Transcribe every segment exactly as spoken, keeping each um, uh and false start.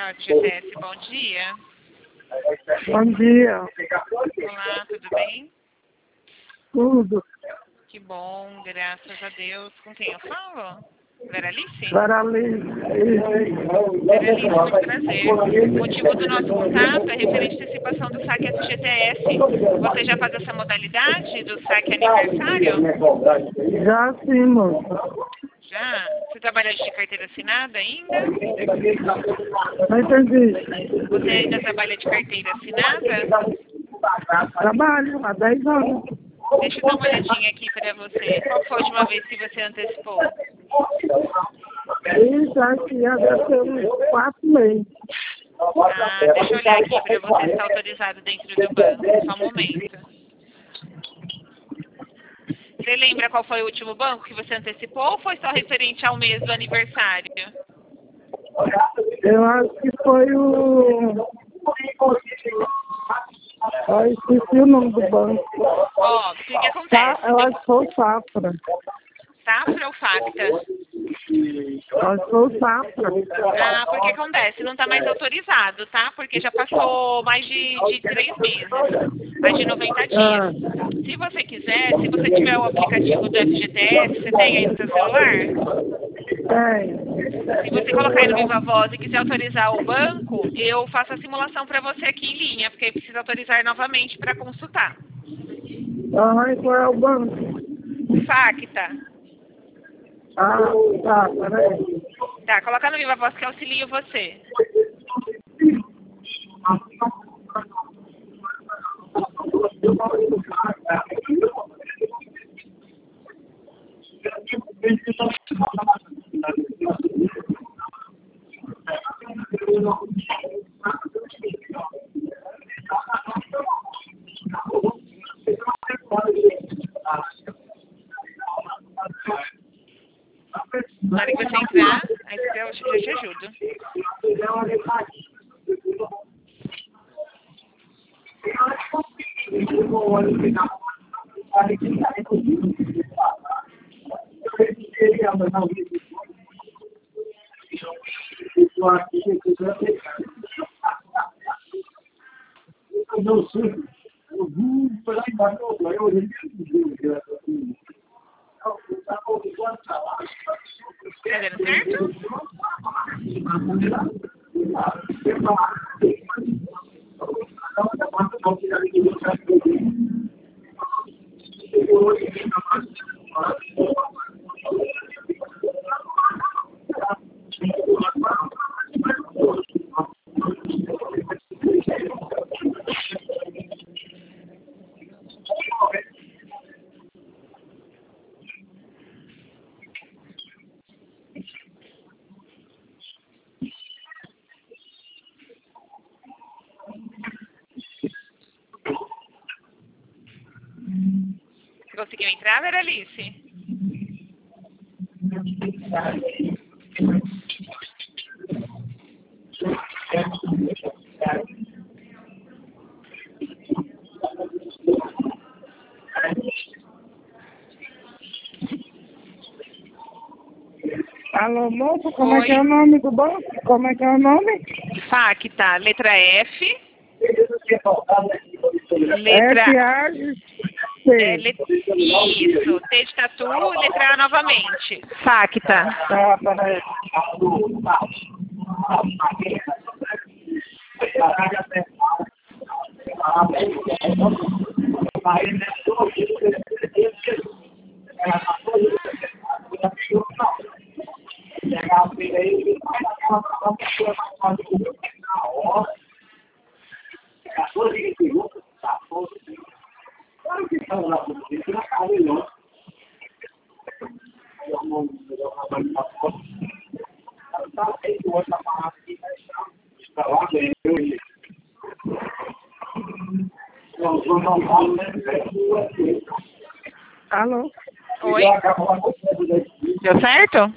da G T S, bom dia. Bom dia. Olá, tudo bem? Tudo. Que bom, graças a Deus. Com quem eu falo? Veralice? Veralice. Veralice, muito prazer. O motivo do nosso contato é referente à antecipação do saque F G T S. Você já faz essa modalidade do saque aniversário? Já sim, moça. Já? Você trabalha de carteira assinada ainda? Não entendi. Você ainda trabalha de carteira assinada? Trabalho há dez anos. Deixa eu dar uma olhadinha aqui para você. Qual foi a última vez que você antecipou? Isso, acho que já deve ser uns quatro meses. Ah, deixa eu olhar aqui para você se está autorizado dentro do banco. Só um momento. Você lembra qual foi o último banco que você antecipou ou foi só referente ao mês do aniversário? Eu acho que foi o... Eu esqueci o nome do banco. Ó, o que, que acontece? Tá, eu acho que foi o Safra. Safra ou Facta? Eu acho que foi o Safra. Ah, porque acontece, não está mais autorizado, tá? Porque já passou mais de, de três meses, mais de noventa dias. Ah, Se você quiser, se você tiver o aplicativo do F G T S, você tem aí no seu celular? tem. Se você colocar aí no Viva Voz e quiser autorizar o banco, eu faço a simulação para você aqui em linha, porque aí precisa autorizar novamente para consultar. Aham, e qual é o banco? Facta. Ah, tá, peraí. Tá, coloca no Viva Voz que eu auxilio você. Na hora que você entrar, aí eu já te ajudo. Tá dando certo? Você conseguiu entrar, Veralice? Alô, moça, como é que é o nome do banco? Como é que é o nome? Facta, letra F. Letra F A é, C. let... Isso, T de tatu, letra A novamente. Facta. Tá, peraí. Alô? Oi? Deu certo?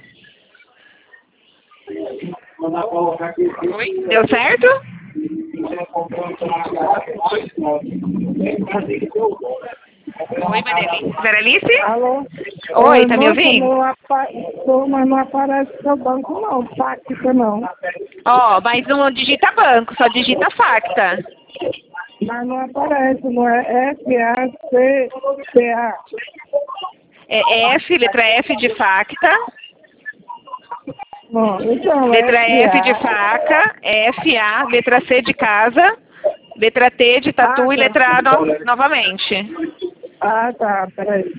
Oi? Deu certo? Oi, Vereli- Verelice? Alô? Oi, tá me moça, ouvindo? Não apa... Tô, mas não aparece seu banco não, Facta não. Ó, mas não digita banco, só digita Facta. Mas não aparece, não é F A C T A. É F, letra F de Facta, Não, então, letra F de F A. faca, F, A, letra C de casa, letra T de Ah, tatu e tá. letra A no- novamente. Ah, tá, peraí.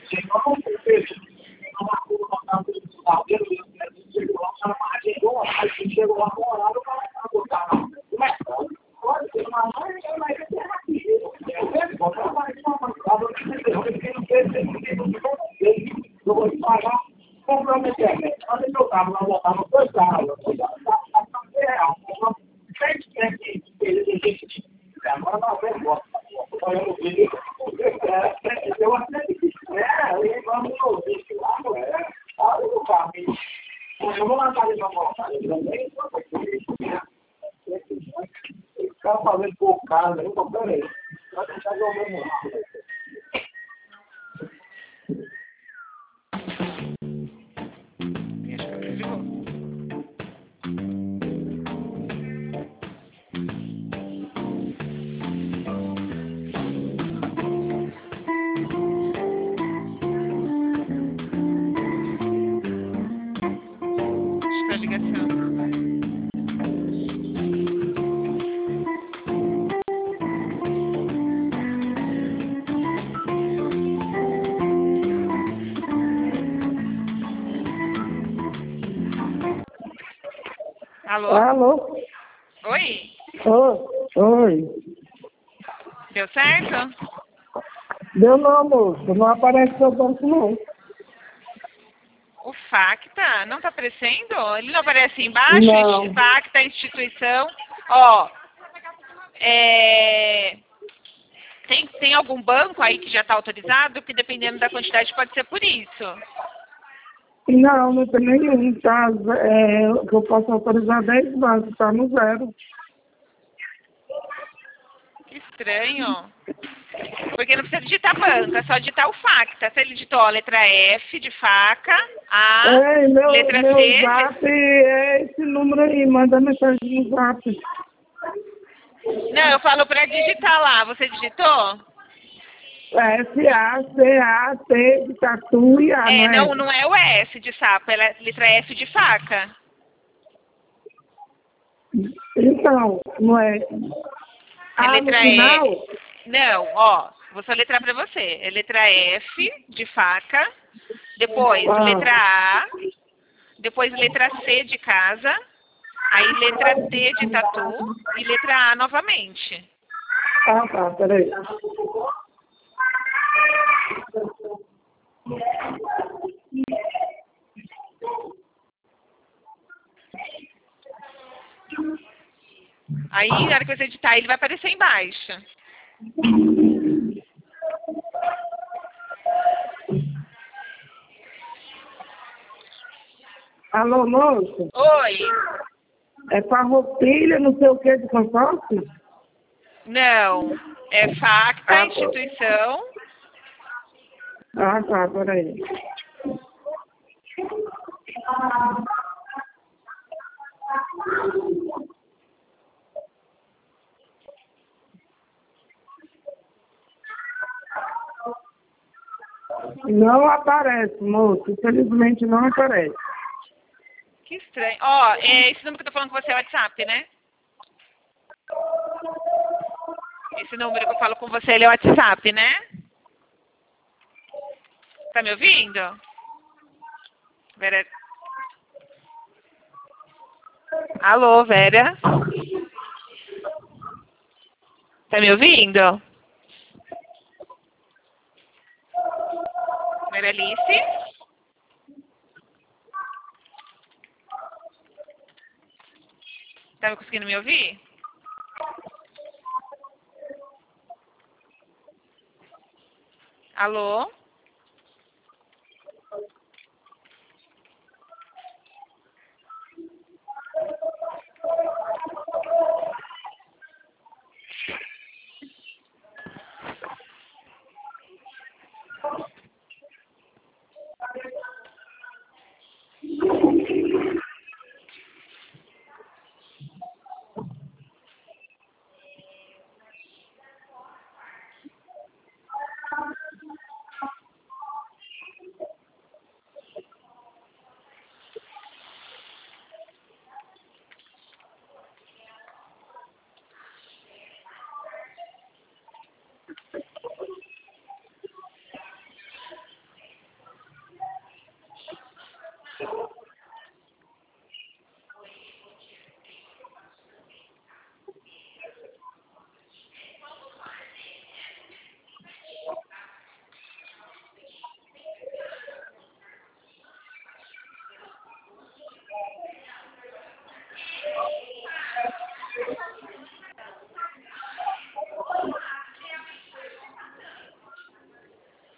Acho que ela desligou. Acho que é a ligação. Alô? Alô? Oi? Oi, oi. Deu certo? Deu não, moço. Não aparece seu banco não. O Facta não tá aparecendo? Ele não aparece embaixo? Não. Facta, instituição. Ó, é... tem, tem algum banco aí que já está autorizado? Que dependendo da quantidade pode ser por isso. Não, não tem nenhum, tá? É, que eu posso autorizar dez bancos, tá no zero. Que estranho. Porque não precisa digitar banco, é só digitar o Facta. Se ele digitou a letra F de faca, A, É, meu, letra meu C. zap é esse número aí, manda mensagem no zap. Não, eu falo para digitar lá. Você digitou? F A C A T de tatu e A, não É, é? não, não é o S de sapo, é a letra F de faca. Então, não é? É A no letra final? E. Não, ó, vou soletrar para você. É letra F de faca, depois Ah, letra A, depois letra C de casa, aí letra T de tatu e letra A novamente. ah tá, peraí. Aí, na hora que você editar, ele vai aparecer embaixo. Alô, moço? Oi. É com a roupilha, não sei o que, de consórcio? Não. É facta, Ah, instituição. ah tá, peraí. Não aparece, moço. Infelizmente não aparece. Que estranho. Ó, é esse número que eu tô falando com você é o WhatsApp, né? Esse número que eu falo com você, ele é o WhatsApp, né? Tá me ouvindo? Vera... Alô, Vera? Tá me ouvindo? Vera Alice? Tá conseguindo me ouvir? Alô?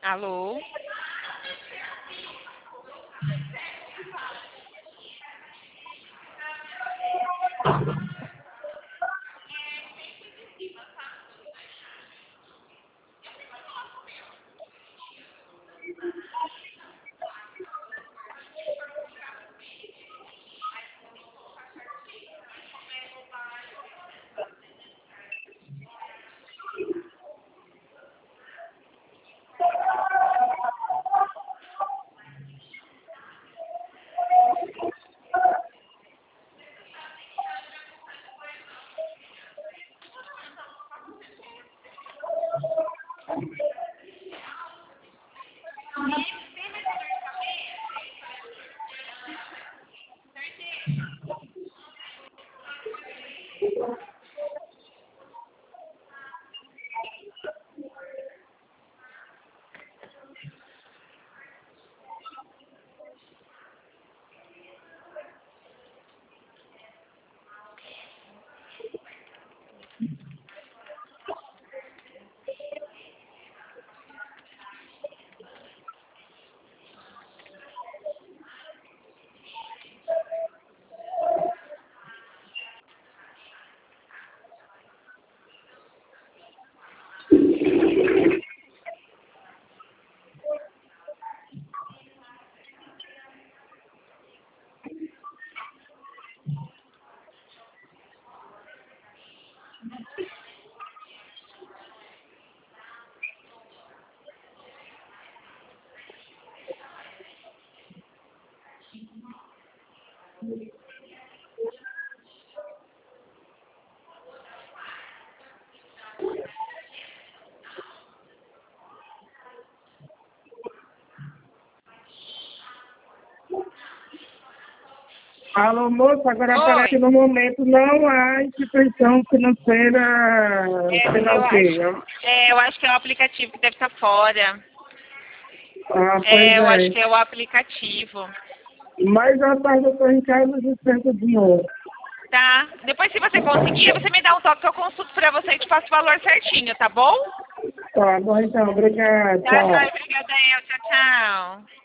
Alô? Alô, moça, agora Oi. parece que no momento não há instituição financeira, É, sei lá eu o quê. acho, é, eu acho que é o aplicativo que deve estar fora. Ah, pois É, eu acho é. que é o aplicativo. Mais à tarde eu estou em casa e dispensa de novo. Tá? Depois, se você conseguir, você me dá um toque que eu consulto pra você e te passo o valor certinho, tá bom? Tá bom, então, obrigado. Tá, Tchau. joia. Obrigada, eu. Tchau, tchau.